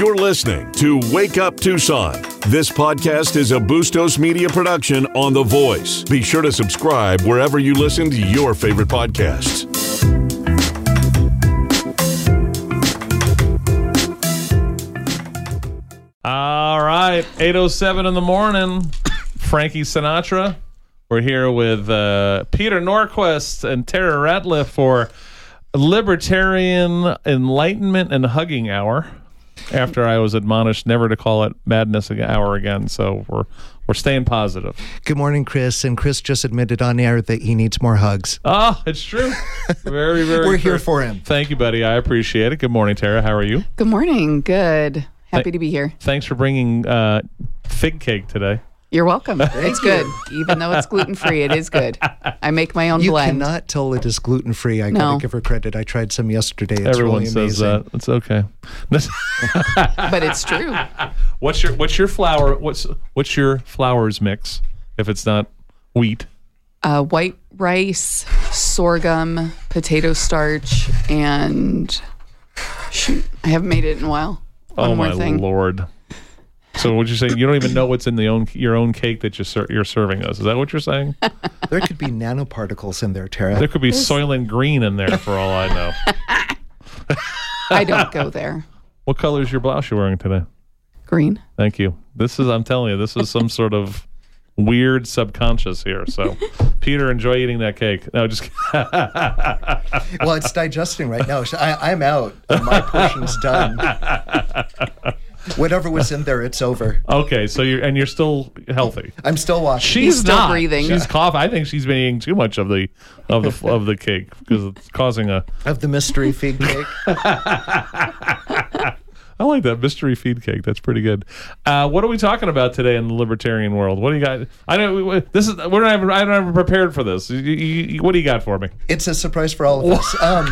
You're listening to Wake Up Tucson. This podcast is a Bustos Media production on The Voice. Be sure to subscribe wherever you listen to your favorite podcasts. All right, 8:07 in the morning. Frankie Sinatra. We're here with Peter Norquist and Tara Ratliff for Libertarian Enlightenment and Hugging Hour. After I was admonished never to call it Madness Hour again, so we're staying positive. Good morning, Chris. And Chris just admitted on air that he needs more hugs. Oh, it's true. Very, very We're true. here for him. Thank you, buddy. I appreciate it. Good morning, Tara. How are you? Good morning. Good. Happy to be here. Thanks for bringing fig cake today. You're welcome. It's good. Even though it's gluten-free, it is good. I make my own You blend. cannot tell it is gluten-free. I gotta give her credit. I tried some yesterday. It's Everyone really says amazing. that. It's okay. But it's true. What's your flour? What's your flours mix? If it's not wheat, White rice, sorghum, potato starch, and shoot, I haven't made it in a while. One more thing. Lord! So what you're saying? You don't even know what's in your own cake that you're serving us. Is that what you're saying? There could be nanoparticles in there, Tara. There could be Soylent Green in there for all I know. I don't go there. What color is your blouse you're wearing today? Green. Thank you. I'm telling you, this is some sort of weird subconscious here. So, Peter, enjoy eating that cake. No, just Well, it's digesting right now. So I'm out. My portion's done. Whatever was in there, it's over. okay. So you're still healthy. I'm still watching. She's still not breathing. She's coughing. I think she's been eating too much of the cake because it's causing a. Of the mystery feed cake. I like that mystery feed cake. That's pretty good. What are we talking about today in the libertarian world? What do you got? I don't have prepared for this. What do you got for me? It's a surprise for all of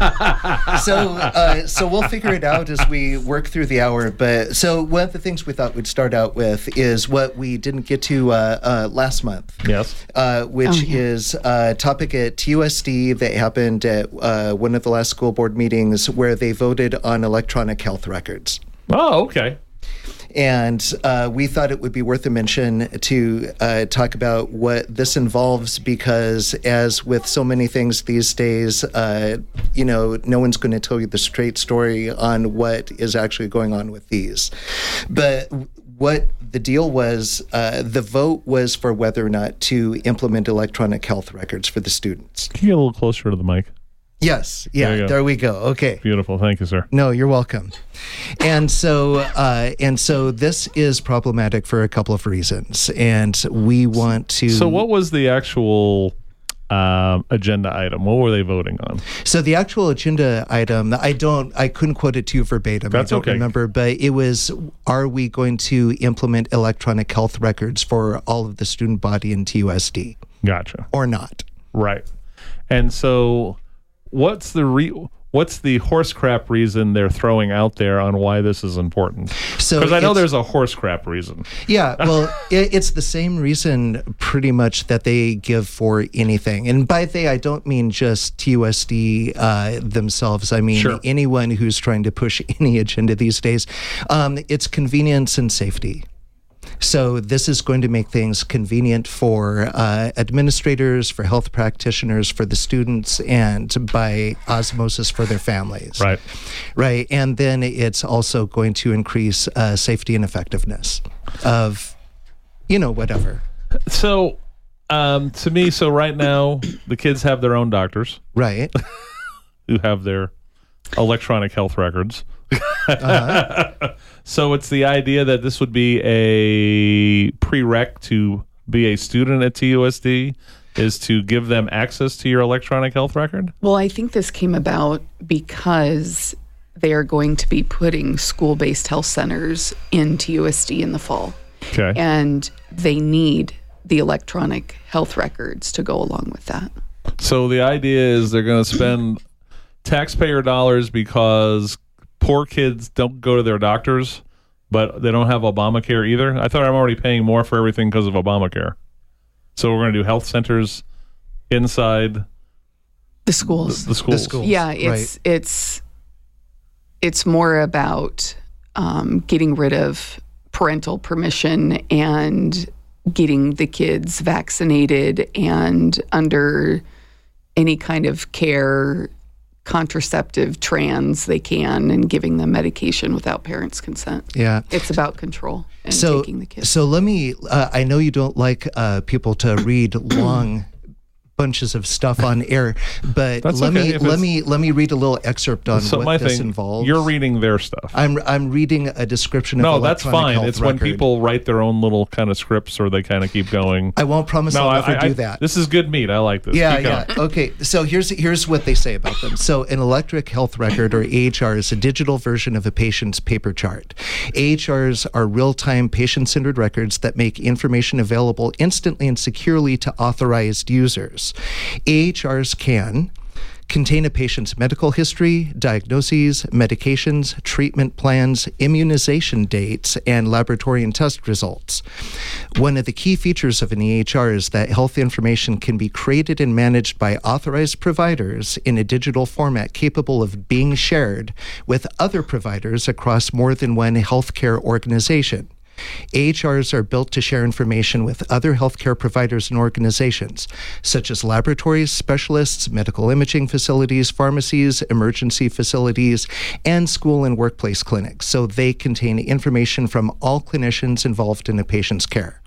us. So we'll figure it out as we work through the hour. But so one of the things we thought we'd start out with is what we didn't get to last month. Yes. Which is a topic at TUSD that happened at one of the last school board meetings where they voted on electronic health records. Oh, okay. And we thought it would be worth a mention to talk about what this involves because, as with so many things these days, no one's going to tell you the straight story on what is actually going on with these. But what the deal was, the vote was for whether or not to implement electronic health records for the students. Can you get a little closer to the mic? Yes. Yeah. There we go. Okay. Beautiful. Thank you, sir. No, you're welcome. And so this is problematic for a couple of reasons, and we want to. So, what was the actual agenda item? What were they voting on? So the actual agenda item, I couldn't quote it to you verbatim. That's I don't okay. remember, but it was: are we going to implement electronic health records for all of the student body in TUSD? Gotcha. Or not? Right. And so. What's the horse crap reason they're throwing out there on why this is important? Because I know there's a horse crap reason. Yeah, well, it's the same reason pretty much that they give for anything. And by they, I don't mean just TUSD themselves. I mean anyone who's trying to push any agenda these days. It's convenience and safety. So this is going to make things convenient for administrators, for health practitioners, for the students, and by osmosis for their families. Right. Right. And then it's also going to increase safety and effectiveness of, whatever. So to me, right now, the kids have their own doctors. Right. Who have their electronic health records. So it's the idea that this would be a prereq to be a student at TUSD is to give them access to your electronic health record? Well, I think this came about because they are going to be putting school-based health centers in TUSD in the fall. Okay. And they need the electronic health records to go along with that. So the idea is they're going to spend taxpayer dollars because poor kids don't go to their doctors, but they don't have Obamacare either. I thought I'm already paying more for everything because of Obamacare. So we're going to do health centers inside the schools. The schools. The schools. Yeah, it's more about getting rid of parental permission and getting the kids vaccinated and under any kind of care, contraceptive, trans, they can, and giving them medication without parents' consent. Yeah. It's about control and taking the kids. So let me, I know you don't like people to read long bunches of stuff on air, but let me read a little excerpt on what this involves. You're reading their stuff. I'm reading a description of electronic that's fine. It's record. When people write their own little kind of scripts or they kind of keep going. I won't promise I'll never do that. This is good meat. I like this. Yeah. Okay. So here's what they say about them. So an electronic health record, or AHR, is a digital version of a patient's paper chart. AHRs are real-time patient-centered records that make information available instantly and securely to authorized users. AHRs can contain a patient's medical history, diagnoses, medications, treatment plans, immunization dates, and laboratory and test results. One of the key features of an EHR is that health information can be created and managed by authorized providers in a digital format capable of being shared with other providers across more than one healthcare organization. AHRs are built to share information with other healthcare providers and organizations, such as laboratories, specialists, medical imaging facilities, pharmacies, emergency facilities, and school and workplace clinics. So they contain information from all clinicians involved in a patient's care.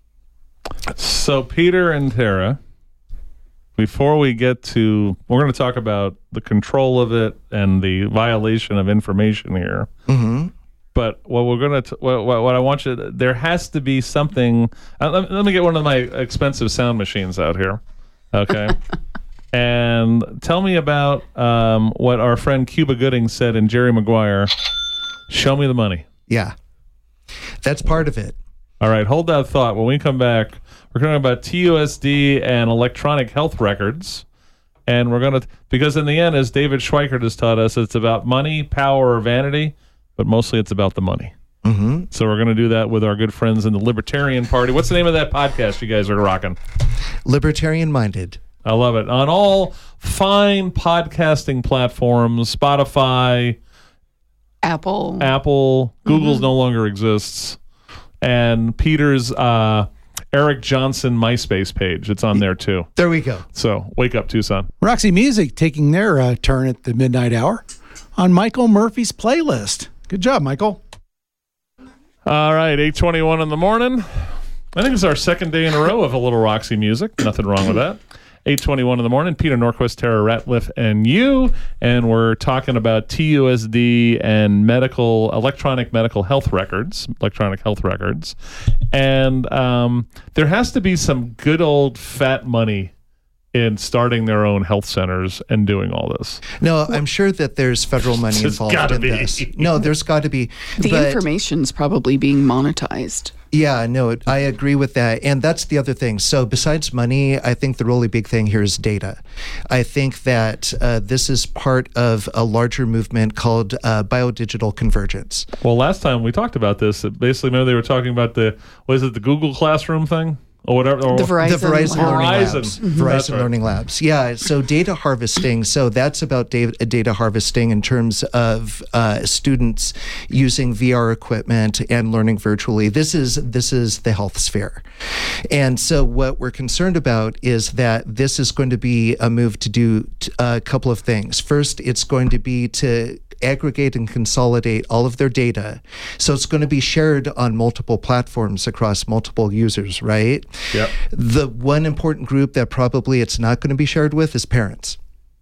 So Peter and Tara, before we get to, we're going to talk about the control of it and the violation of information here. Mm-hmm. But what we're going to, what I want you to, there has to be something. Let me get one of my expensive sound machines out here. Okay. And tell me about what our friend Cuba Gooding said in Jerry Maguire. Show me the money. Yeah. That's part of it. All right. Hold that thought. When we come back, we're talking about TUSD and electronic health records. And we're going to, because in the end, as David Schweikert has taught us, it's about money, power, or vanity. But mostly it's about the money. Mm-hmm. So we're going to do that with our good friends in the Libertarian Party. What's the name of that podcast you guys are rocking? Libertarian Minded. I love it. On all fine podcasting platforms, Spotify, Apple, Google's no longer exists, and Peter's Eric Johnson MySpace page. It's on there too. There we go. So wake up, Tucson. Roxy Music taking their turn at the midnight hour on Michael Murphy's playlist. Good job, Michael. All right, 8:21 in the morning. I think it's our second day in a row of a little Roxy music. Nothing wrong with that. 8:21 in the morning. Peter Norquist, Tara Ratliff, and you. And we're talking about TUSD and electronic medical health records, electronic health records. And there has to be some good old fat money in starting their own health centers and doing all this. No, I'm sure that there's federal money involved in this. No, there's got to be. The information's probably being monetized. Yeah, no, I agree with that. And that's the other thing. So besides money, I think the really big thing here is data. I think that this is part of a larger movement called biodigital convergence. Well, last time we talked about this, basically, maybe they were talking about the Google Classroom thing? Or whatever, or the Verizon Learning Labs. Mm-hmm. Verizon Learning Labs. Yeah, so data harvesting. So that's about data harvesting in terms of students using VR equipment and learning virtually. This is the health sphere. And so what we're concerned about is that this is going to be a move to do a couple of things. First, it's going to be to aggregate and consolidate all of their data. So it's going to be shared on multiple platforms across multiple users, right? Yep. The one important group that probably it's not going to be shared with is parents.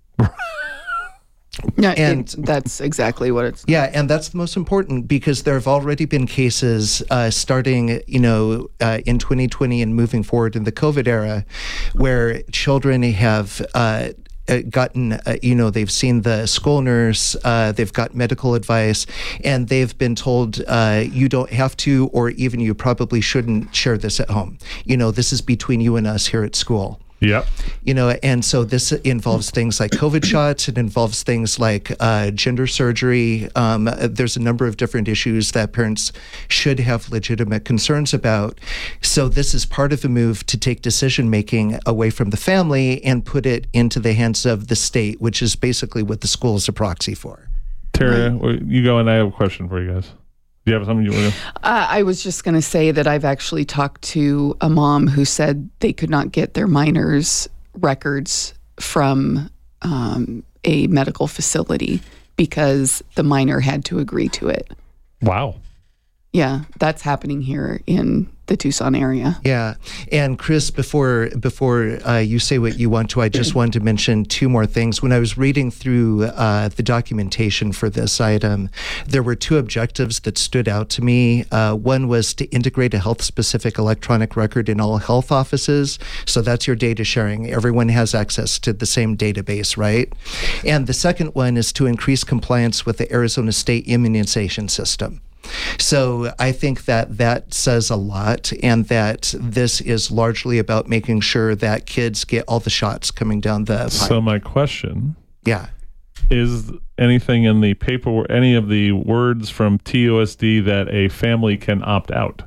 Yeah, and that's exactly what it's. Yeah, and that's the most important because there have already been cases starting, in 2020 and moving forward in the COVID era, where children have gotten, they've seen the school nurse, they've got medical advice, and they've been told you don't have to, or even you probably shouldn't share this at home. This is between you and us here at school. Yep. And so this involves things like COVID shots. It involves things like gender surgery. There's a number of different issues that parents should have legitimate concerns about. So this is part of the move to take decision-making away from the family and put it into the hands of the state, which is basically what the school is a proxy for. Tara, you go, and I have a question for you guys. Do you have something you want to? I was just going to say that I've actually talked to a mom who said they could not get their minor's records from a medical facility because the minor had to agree to it. Wow. Yeah, that's happening here in the Tucson area. Yeah. And Chris, before you say what you want to, I just wanted to mention two more things. When I was reading through the documentation for this item, there were two objectives that stood out to me. One was to integrate a health-specific electronic record in all health offices. So that's your data sharing. Everyone has access to the same database, right? And the second one is to increase compliance with the Arizona State immunization system. So I think that says a lot, and that this is largely about making sure that kids get all the shots coming down the pipe. So my question, yeah, is anything in the paperwork, any of the words from TUSD that a family can opt out?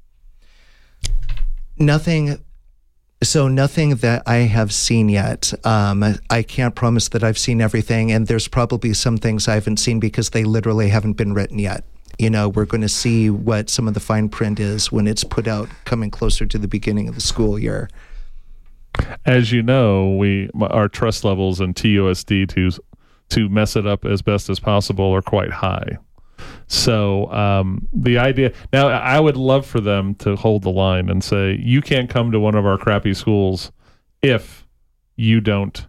Nothing. So nothing that I have seen yet. I can't promise that I've seen everything, and there's probably some things I haven't seen because they literally haven't been written yet. You know, we're going to see what some of the fine print is when it's put out coming closer to the beginning of the school year. As you know, our trust levels in TUSD to mess it up as best as possible are quite high. So the idea now, I would love for them to hold the line and say, you can't come to one of our crappy schools if you don't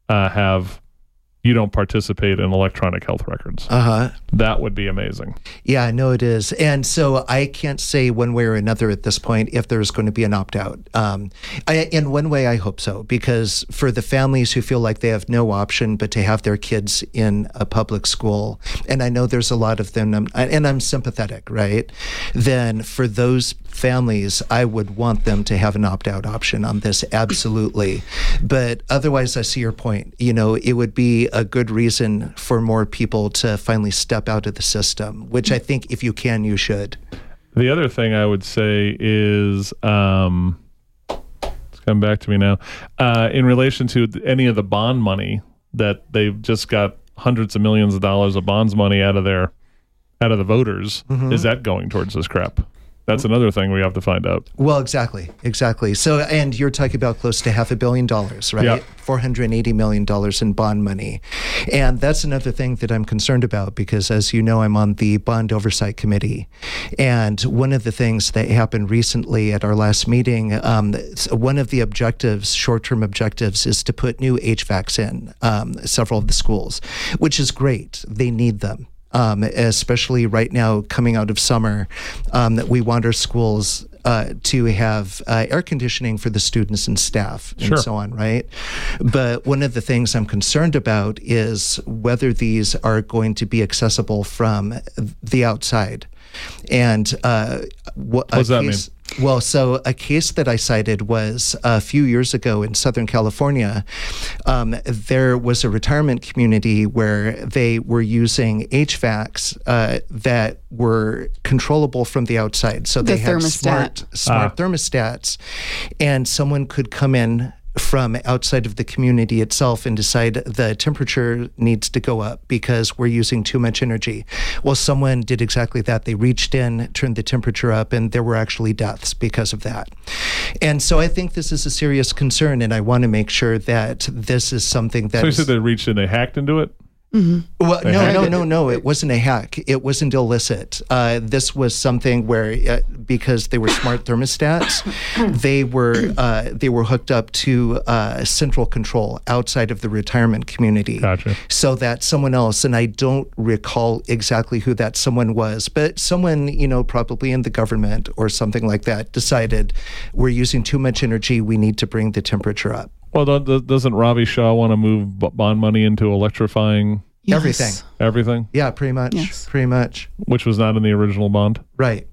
participate in electronic health records. That would be amazing. Yeah, I know it is. And so I can't say one way or another at this point if there's going to be an opt-out. In one way, I hope so, because for the families who feel like they have no option but to have their kids in a public school, and I know there's a lot of them, and I'm sympathetic, right? Then for those families, I would want them to have an opt-out option on this, absolutely. But otherwise, I see your point. You know, it would be a good reason for more people to finally step out of the system, which I think if you can, you should. The other thing I would say is, it's come back to me now, in relation to any of the bond money that they've just got hundreds of millions of dollars of bonds money out of the voters, is that going towards this crap? That's another thing we have to find out. Well, exactly. So, and you're talking about close to $500 million, right? Yep. $480 million in bond money. And that's another thing that I'm concerned about because, as you know, I'm on the Bond Oversight Committee. And one of the things that happened recently at our last meeting, one of the objectives, short-term objectives, is to put new HVACs in several of the schools, which is great. They need them. Especially right now coming out of summer, that we want our schools to have air conditioning for the students and staff and so on, right? But one of the things I'm concerned about is whether these are going to be accessible from the outside. And what does that mean? Well, so a case that I cited was a few years ago in Southern California. There was a retirement community where they were using HVACs that were controllable from the outside. So they had smart thermostats, and someone could come in from outside of the community itself and decide the temperature needs to go up because we're using too much energy. Well, someone did exactly that. They reached in, turned the temperature up, and there were actually deaths because of that. And so I think this is a serious concern, and I want to make sure that this is something that... So you said they reached in, they hacked into it? Mm-hmm. Well, no. It wasn't a hack. It wasn't illicit. This was something where, because they were smart thermostats, they were hooked up to central control outside of the retirement community. Gotcha. So that someone else, and I don't recall exactly who that someone was, but someone, probably in the government or something like that, decided we're using too much energy. We need to bring the temperature up. Well, doesn't Ravi Shah want to move bond money into electrifying everything? Yeah, pretty much. Yes. Pretty much. Which was not in the original bond? Right.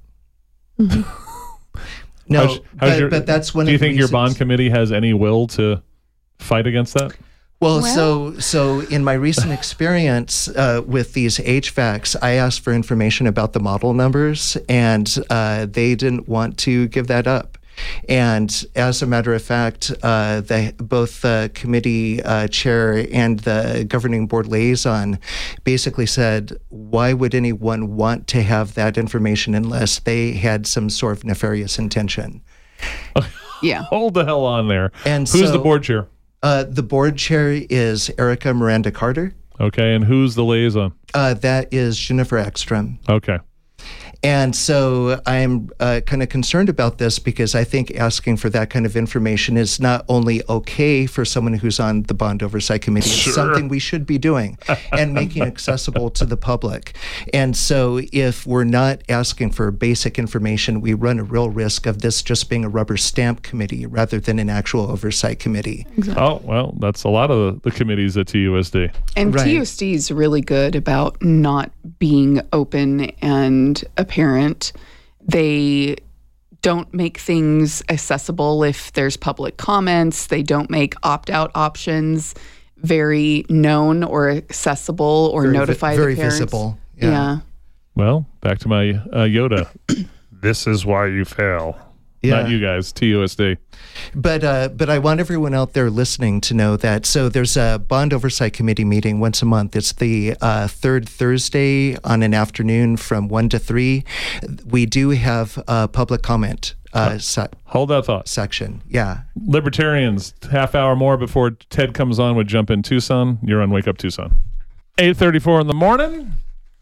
Mm-hmm. No, but that's one of the reasons. Do you think your bond committee has any will to fight against that? Well, so in my recent experience with these HVACs, I asked for information about the model numbers, and they didn't want to give that up. And as a matter of fact, both the committee chair and the governing board liaison basically said, why would anyone want to have that information unless they had some sort of nefarious intention? Yeah. Hold the hell on there. And who's so, the board chair? The board chair is Erica Miranda Carter. Okay, and who's the liaison? That is Jennifer Ekstrom. Okay. And so I'm kind of concerned about this because I think asking for that kind of information is not only okay for someone who's on the Bond Oversight Committee, it's something we should be doing and making accessible to the public. And so if we're not asking for basic information, we run a real risk of this just being a rubber stamp committee rather than an actual oversight committee. Exactly. Oh, well, that's a lot of the committees at TUSD. And Right. TUSD is really good about not being open and apparent. They don't make things accessible if there's public comments. They don't make opt-out options very known or accessible or notify the very parents. visible. Yeah. Well, back to my Yoda. This is why you fail. Yeah. Not you guys, TUSD. But I want everyone out there listening to know that. So there's a Bond Oversight Committee meeting once a month. It's the third Thursday on an afternoon from 1 to 3. We do have a public comment Hold that thought. section. Yeah. Libertarians, half hour more before Ted comes on with Jump in Tucson. You're on Wake Up Tucson. 8:34 in the morning.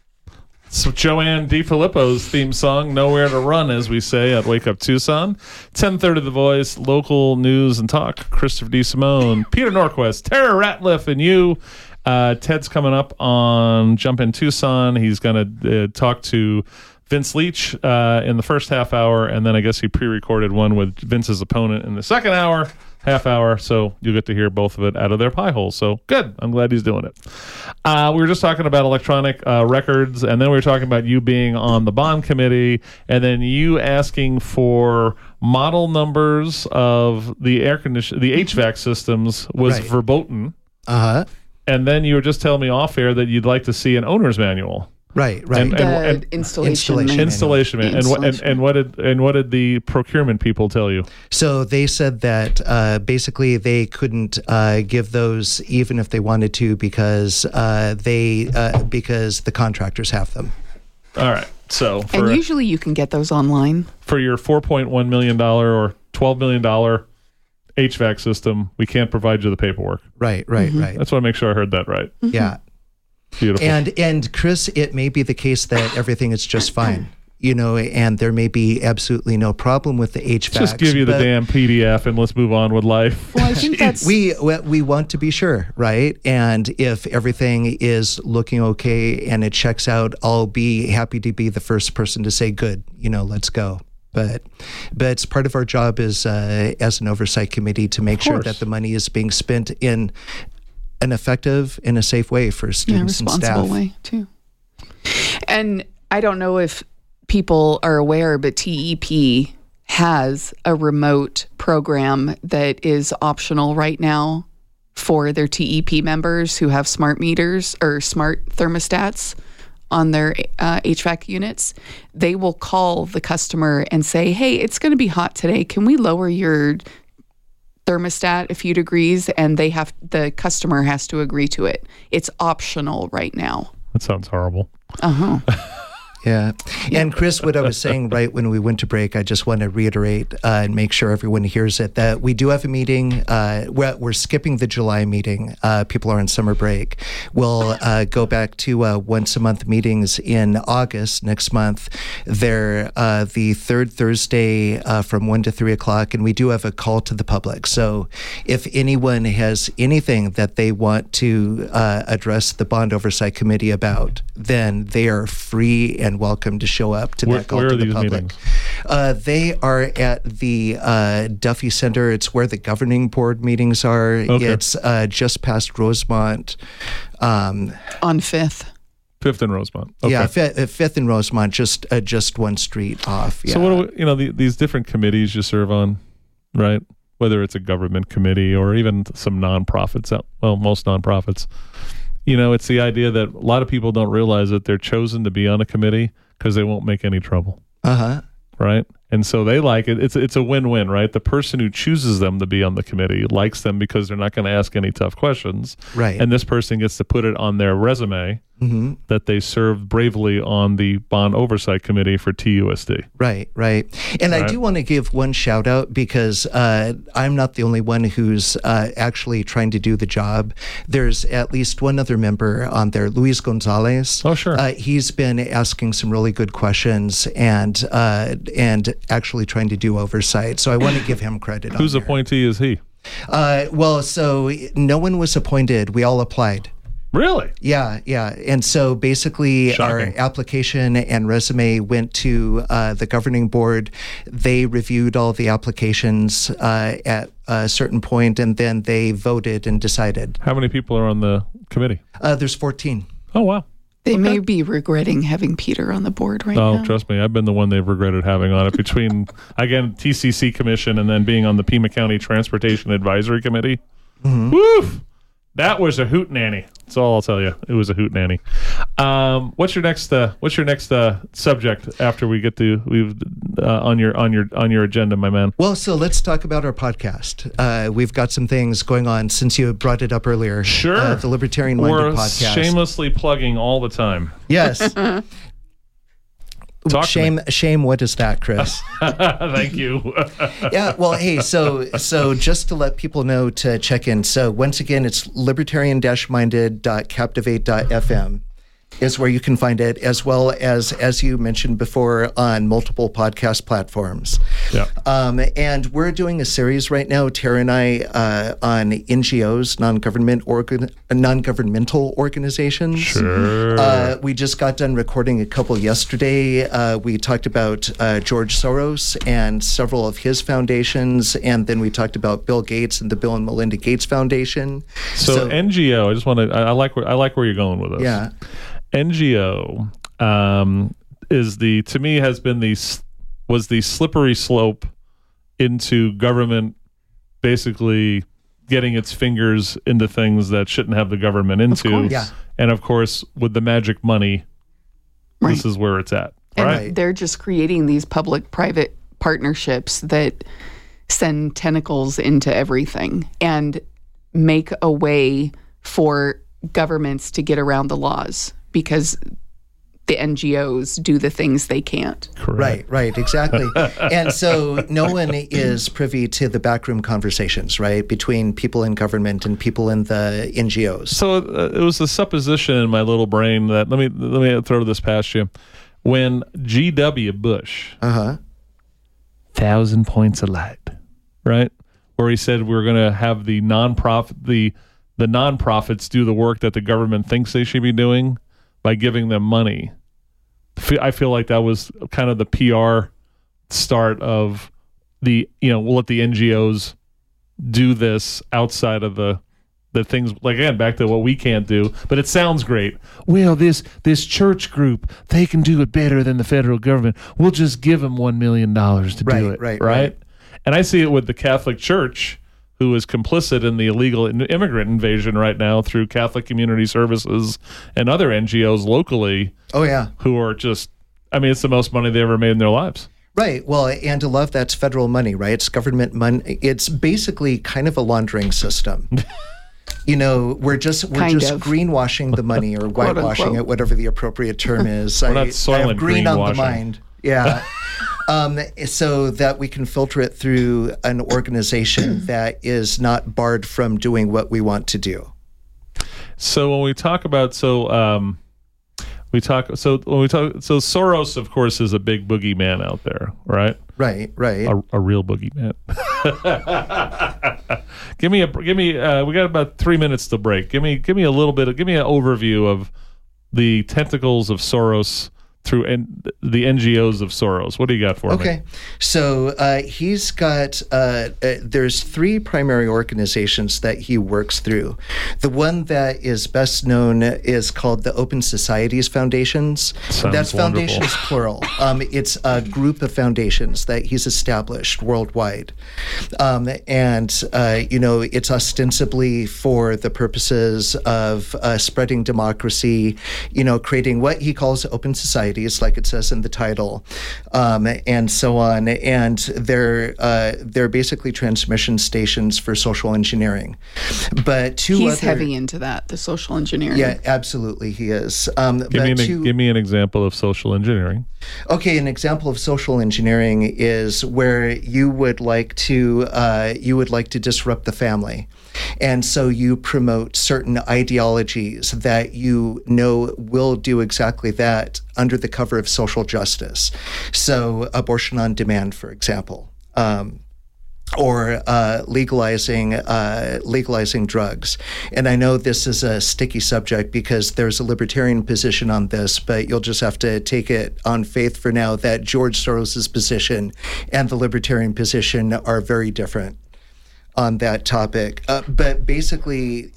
So Joanne DiFilippo's theme song, Nowhere to Run, as we say at Wake Up Tucson. 10:30 The Voice, local news and talk. Christopher D. Simone, Peter Norquist, Tara Ratliff, and you. Ted's coming up on Jump in Tucson. He's going to talk to Vince Leach in the first half hour, and then I guess he pre-recorded one with Vince's opponent in the second half hour, so you'll get to hear both of it out of their pie hole. So good. I'm glad he's doing it. We were just talking about electronic records, and then we were talking about you being on the bond committee, and then you asking for model numbers of the the HVAC systems was Right. verboten. Uh-huh. And then you were just telling me off air that you'd like to see an owner's manual. Right. And- The installation. Installation man. And what did the procurement people tell you? So they said that basically they couldn't give those even if they wanted to because because the contractors have them. All right. So And usually you can get those online. for your $4.1 million or $12 million HVAC system, we can't provide you the paperwork. Right. That's why I make sure I heard that right. Yeah. Beautiful. And Chris, it may be the case that everything is just fine, and there may be absolutely no problem with the HVAC. Just give you the damn PDF and let's move on with life. Well, I think that's We want to be sure, right? And if everything is looking okay and it checks out, I'll be happy to be the first person to say, good, let's go. But it's part of our job as an oversight committee to make sure course. that the money is being spent in an effective and a safe way for students and staff. responsible way too. And I don't know if people are aware, but TEP has a remote program that is optional right now for their TEP members who have smart meters or smart thermostats on their HVAC units. They will call the customer and say, hey, it's going to be hot today. Can we lower your thermostat a few degrees? And the customer has to agree to it. It's optional right now. That sounds horrible. Uh-huh. Yeah. And Chris, what I was saying right when we went to break, I just want to reiterate and make sure everyone hears it, that we do have a meeting. We're skipping the July meeting. People are on summer break. We'll go back to once a month meetings in August next month. They're the third Thursday from 1 to 3 o'clock, and we do have a call to the public. So if anyone has anything that they want to address the Bond Oversight Committee about, then they are free and welcome to show up to that call Where to are the these public. meetings? They are at the Duffy Center. It's where the governing board meetings are. Okay. It's just past Rosemont. On 5th. 5th and Rosemont. Okay. Yeah, Fifth and Rosemont, just one street off. Yeah. So what do these different committees you serve on, right? Whether it's a government committee or even some nonprofits, most nonprofits. It's the idea that a lot of people don't realize that they're chosen to be on a committee because they won't make any trouble, Uh-huh. right? And so they like it. It's a win-win, right? The person who chooses them to be on the committee likes them because they're not going to ask any tough questions. Right. And this person gets to put it on their resume that they served bravely on the Bond Oversight Committee for TUSD. Right. And I do want to give one shout out because I'm not the only one who's actually trying to do the job. There's at least one other member on there, Luis Gonzalez. Oh, sure. He's been asking some really good questions and actually trying to do oversight. So I want to give him credit. Whose appointee is he? Well, so no one was appointed. We all applied. Really? Yeah. And so basically our Shocking. application and resume went to the governing board. They reviewed all the applications at a certain point, and then they voted and decided. How many people are on the committee? There's 14. Oh, wow. They may be regretting having Peter on the board right now. Oh, trust me, I've been the one they've regretted having on it between, again, TCC Commission and then being on the Pima County Transportation Advisory Committee. Woof! That was a hootenanny. That's all I'll tell you. It was a hootenanny. What's your next subject after we get to on your agenda, my man? Well, so let's talk about our podcast. We've got some things going on since you brought it up earlier. Sure. The Libertarian Minded We're podcast. shamelessly plugging all the time. Yes. Talk to me. Shame. What is that, Chris? Thank you. Yeah, well, hey, so just to let people know to check in. So once again, it's libertarian-minded.captivate.fm is where you can find it, as well as you mentioned before, on multiple podcast platforms. Yeah. And we're doing a series right now, Tara and I, on NGOs, non-governmental organizations. Sure. We just got done recording a couple yesterday. We talked about George Soros and several of his foundations, and then we talked about Bill Gates and the Bill and Melinda Gates Foundation. So NGO, I just want to. I like where you're going with this. Yeah. NGO is to me has been was the slippery slope into government basically getting its fingers into things that shouldn't have the government into. Of course. Yeah. And of course, with the magic money, Right. this is where it's at. And Right. they're just creating these public-private partnerships that send tentacles into everything and make a way for governments to get around the laws because the NGOs do the things they can't. Correct. Right, exactly. And so no one is privy to the backroom conversations, right, between people in government and people in the NGOs. So it was a supposition in my little brain that let me throw this past you. When G.W. Bush, 1,000 points of light, right, where he said we're going to have the nonprofits do the work that the government thinks they should be doing by giving them money. I feel like that was kind of the PR start of we'll let the NGOs do this outside of the things, like, again, back to what we can't do, but it sounds great. Well, this church group, they can do it better than the federal government. We'll just give them $1 million to do it. Right. And I see it with the Catholic Church, who is complicit in the illegal immigrant invasion right now through Catholic Community Services and other NGOs locally. Oh, yeah. Who are just, it's the most money they ever made in their lives. Right. Well, and to love that's federal money, right? It's government money. It's basically kind of a laundering system. We're just greenwashing the money or whitewashing it, whatever the appropriate term is. We're not Soylent I have green on the greenwashing. mind. Yeah. So that we can filter it through an organization that is not barred from doing what we want to do. So when we talk about Soros, of course, is a big boogeyman out there, right? Right. A real boogeyman. Give me we got about 3 minutes to break. Give me an overview of the tentacles of Soros through the NGOs of Soros. What do you got for me? Okay. So he's got, there's 3 primary organizations that he works through. The one that is best known is called the Open Societies Foundations. Sounds That's wonderful. foundations plural. It's a group of foundations that he's established worldwide. It's ostensibly for the purposes of spreading democracy, creating what he calls open society. societies, like it says in the title, and so on. And they're basically transmission stations for social engineering. But he's heavy into that, the social engineering. Yeah, absolutely, he is. Give me an example of social engineering. Okay, an example of social engineering is where you would like to disrupt the family, and so you promote certain ideologies that you know will do exactly that under the cover of social justice. So, abortion on demand, for example. Or legalizing drugs. And I know this is a sticky subject because there's a libertarian position on this, but you'll just have to take it on faith for now that George Soros's position and the libertarian position are very different on that topic. But basically,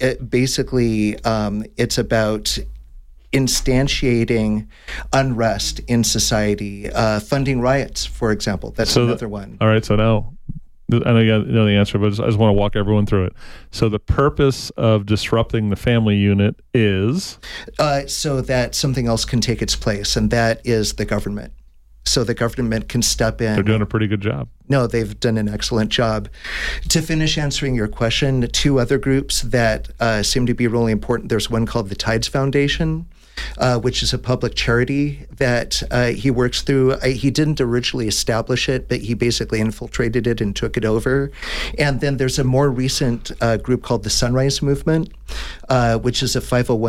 it's about instantiating unrest in society, funding riots, for example. That's another one. All right, so now I know you know the answer, but I just want to walk everyone through it. So the purpose of disrupting the family unit is? So that something else can take its place, and that is the government. So the government can step in. They're doing a pretty good job. No, they've done an excellent job. To finish answering your question, 2 other groups that seem to be really important. There's one called the Tides Foundation, which is a public charity that he works through. He didn't originally establish it, but he basically infiltrated it and took it over. And then there's a more recent group called the Sunrise Movement, which is a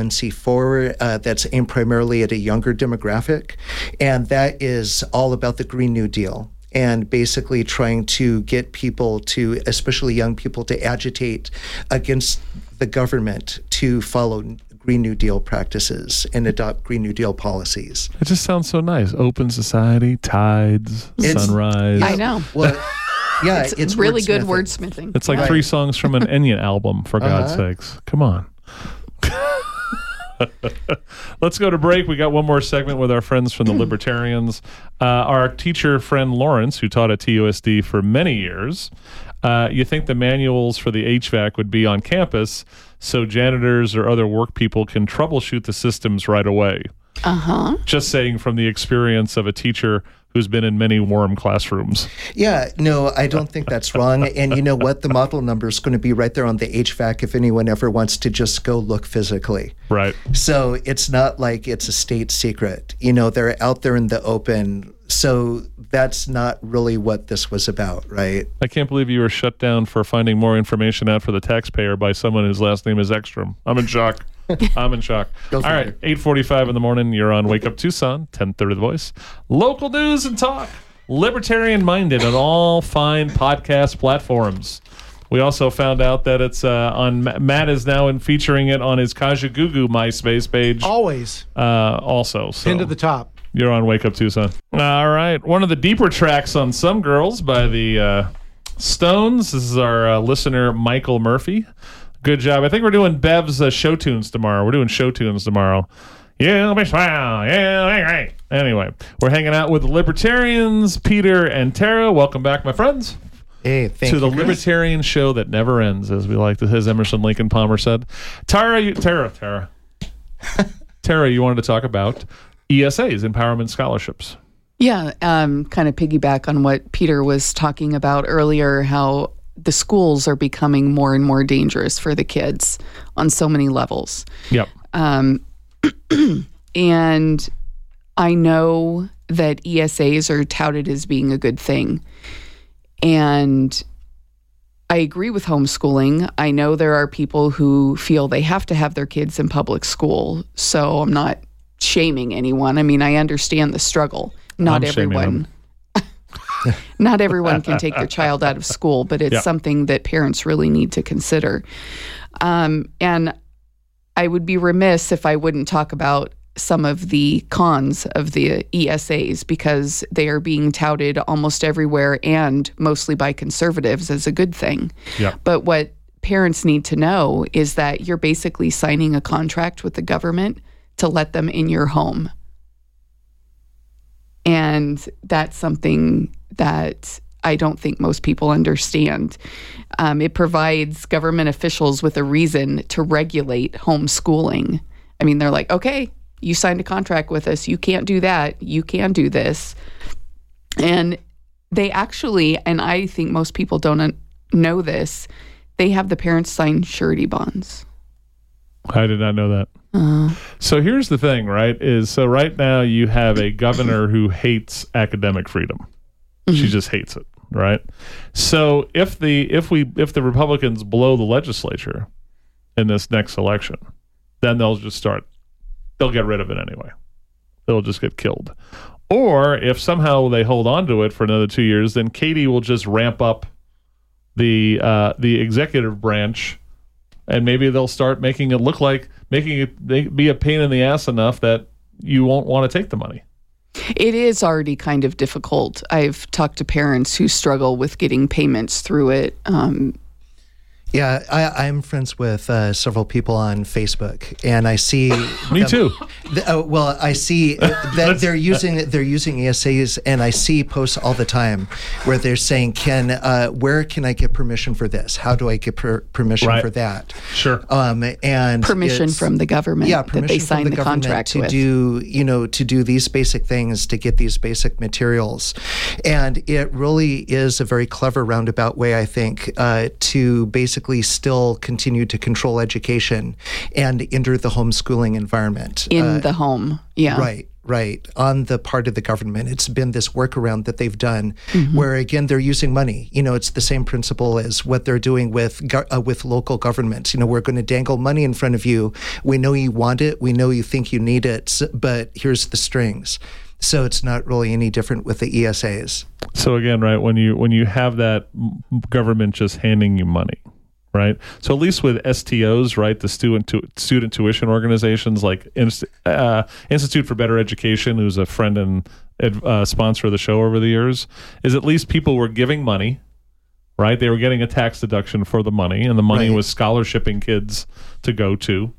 501c4 that's aimed primarily at a younger demographic. And that is all about the Green New Deal, and basically trying to get people to, especially young people, to agitate against the government to follow Green New Deal practices and adopt Green New Deal policies. It just sounds so nice. Open society, tides, sunrise. I know. Well, yeah, it's really good wordsmithing. It's like 3 songs from an Enya album, for God's sakes. Come on. Let's go to break. We got one more segment with our friends from the Libertarians. Our teacher friend Lawrence, who taught at TUSD for many years, you think the manuals for the HVAC would be on campus so janitors or other work people can troubleshoot the systems right away. Just saying from the experience of a teacher who's been in many warm classrooms. Yeah, no, I don't think that's wrong. And you know what? The model number is going to be right there on the HVAC if anyone ever wants to just go look physically. Right. So it's not like it's a state secret. You know, they're out there in the open. So that's not really what this was about, right? I can't believe you were shut down for finding more information out for the taxpayer by someone whose last name is Ekstrom. I'm in shock. I'm in shock. All right, 8:45 in the morning. You're on Wake Up Tucson, 10:30 The Voice. Local news and talk. Libertarian-minded on all fine podcast platforms. We also found out that it's on. Matt is now featuring it on his Kajagoogoo MySpace page. Always. Also. So Pinned to the top. You're on Wake Up Tucson. All right. One of the deeper tracks on Some Girls by the Stones. This is our listener, Michael Murphy. Good job. I think we're doing Bev's show tunes tomorrow. We're doing show tunes tomorrow. You'll be swell. Yeah, right. Anyway, we're hanging out with the Libertarians, Peter and Tara. Welcome back, my friends. Hey, thank you. To the Libertarian show that never ends, as we like to, as Emerson Lincoln Palmer said. Tara, you wanted to talk about ESAs, Empowerment Scholarships. Yeah, kind of piggyback on what Peter was talking about earlier, how the schools are becoming more and more dangerous for the kids on so many levels. Yep. And I know that ESAs are touted as being a good thing. And I agree with homeschooling. I know there are people who feel they have to have their kids in public school. So I'm not shaming anyone. I mean, I understand the struggle. Not everyone can take their child out of school, but it's something that parents really need to consider. And I would be remiss if I wouldn't talk about some of the cons of the ESAs, because they are being touted almost everywhere and mostly by conservatives as a good thing. Yeah. But what parents need to know is that you're basically signing a contract with the government to let them in your home. And that's something that I don't think most people understand. It provides government officials with a reason to regulate homeschooling. I mean, they're like, okay, You signed a contract with us. You can't do that. You can do this. And they actually, and I think most people don't know this, they have the parents sign surety bonds. I did not know that. So here's the thing, right? So right now you have a governor who hates academic freedom. Mm-hmm. She just hates it, right? So if the Republicans blow the legislature in this next election, then they'll get rid of it anyway. It'll just get killed. Or if somehow they hold on to it for another 2 years, then Katie will just ramp up the executive branch, and maybe they'll start making it be a pain in the ass enough that you won't want to take the money. It is already kind of difficult. I've talked to parents who struggle with getting payments through it. Yeah, I'm friends with several people on Facebook, and I see. Me too. Well, I see that they're using ESAs, and I see posts all the time where they're saying, where can I get permission for this? How do I get permission for that? Sure. And permission from the government. Yeah, permission that they signed the contract to do these basic things, to get these basic materials, and it really is a very clever roundabout way, I think, to basically still continue to control education and enter the homeschooling environment. In the home, yeah. Right. On the part of the government, it's been this workaround that they've done where, again, they're using money. It's the same principle as what they're doing with local governments. We're going to dangle money in front of you. We know you want it. We know you think you need it, but here's the strings. So it's not really any different with the ESAs. So again, right, when you have that government just handing you money, right? So at least with STOs, right, the student tuition organizations like Institute for Better Education, who's a friend and sponsor of the show over the years, is at least people were giving money, right? They were getting a tax deduction for the money, and the money was scholarshiping kids to go to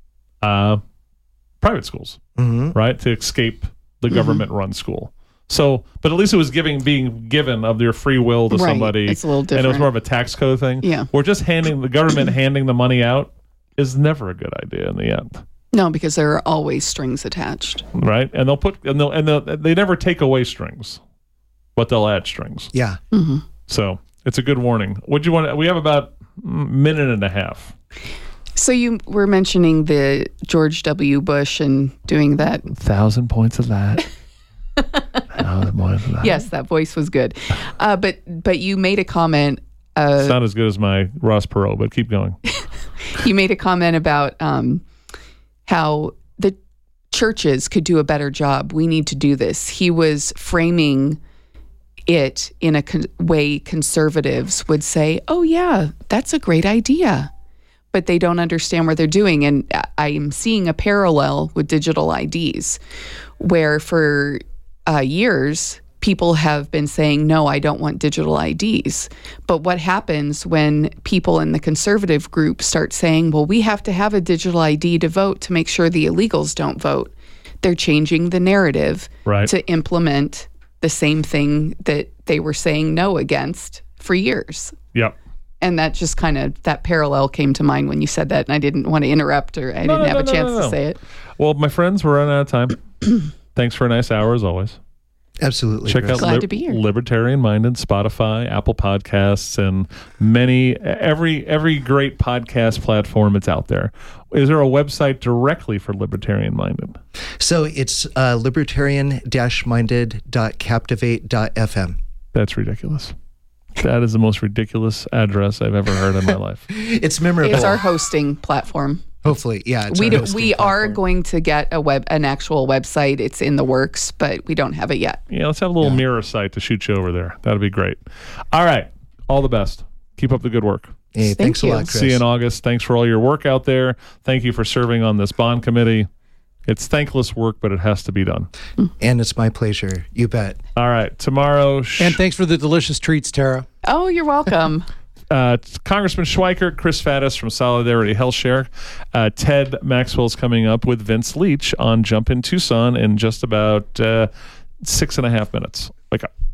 private schools, right, to escape the government-run school. So, but at least it was being given of their free will to somebody. It's a little different. And it was more of a tax code thing. Yeah. We're just handing the money out is never a good idea in the end. No, because there are always strings attached. Right. And they never take away strings, but they'll add strings. Yeah. Mm-hmm. So it's a good warning. We have about a minute and a half. So you were mentioning the George W. Bush and doing that. 1,000 points of that. Yes, that voice was good. But you made a comment. It's not as good as my Ross Perot, but keep going. You made a comment about how the churches could do a better job. We need to do this. He was framing it in a way conservatives would say, oh, yeah, that's a great idea. But they don't understand what they're doing. And I'm seeing a parallel with digital IDs, where for years, people have been saying, no, I don't want digital IDs. But what happens when people in the conservative group start saying, well, we have to have a digital ID to vote to make sure the illegals don't vote? They're changing the narrative to implement the same thing that they were saying no against for years. Yep. And that just that parallel came to mind when you said that, and I didn't want to interrupt, or I didn't have a chance to say it. Well, my friends, we're running out of time. Thanks for a nice hour as always. Absolutely. Check out Glad to be here. Libertarian Minded, Spotify, Apple Podcasts, and every great podcast platform that's out there. Is there a website directly for Libertarian Minded? So it's libertarian-minded.captivate.fm. That's ridiculous. That is the most ridiculous address I've ever heard in my life. It's memorable. It's our hosting platform. Hopefully, yeah. We are going to get an actual website. It's in the works, but we don't have it yet. Yeah, let's have a little mirror site to shoot you over there. That'd be great. All right. All the best. Keep up the good work. Hey, thanks a lot, Chris. See you in August. Thanks for all your work out there. Thank you for serving on this bond committee. It's thankless work, but it has to be done. And it's my pleasure. You bet. All right. Tomorrow. And thanks for the delicious treats, Tara. Oh, you're welcome. Congressman Schweikert, Chris Faddis from Solidarity Health Share. Ted Maxwell's coming up with Vince Leach on Jump in Tucson in just about 6.5 minutes. Wake up.